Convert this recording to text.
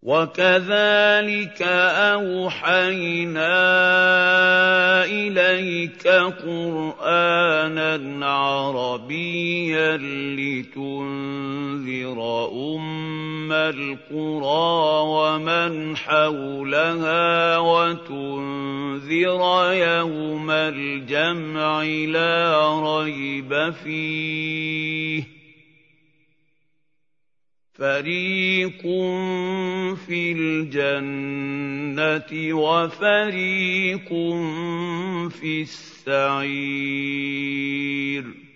وَكَذَٰلِكَ أَوْحَيْنَا إِلَيْكَ قُرْآنًا عَرَبِيًّا لِّتُنذِرَ أُمَّ الْقُرَىٰ وَمَنْ حَوْلَهَا وَتُنذِرَ يَوْمَ الْجَمْعِ لَا رَيْبَ فِيهِ ۚ فَرِيقٌ فِي الْجَنَّةِ وَفَرِيقٌ فِي السَّعِيرِ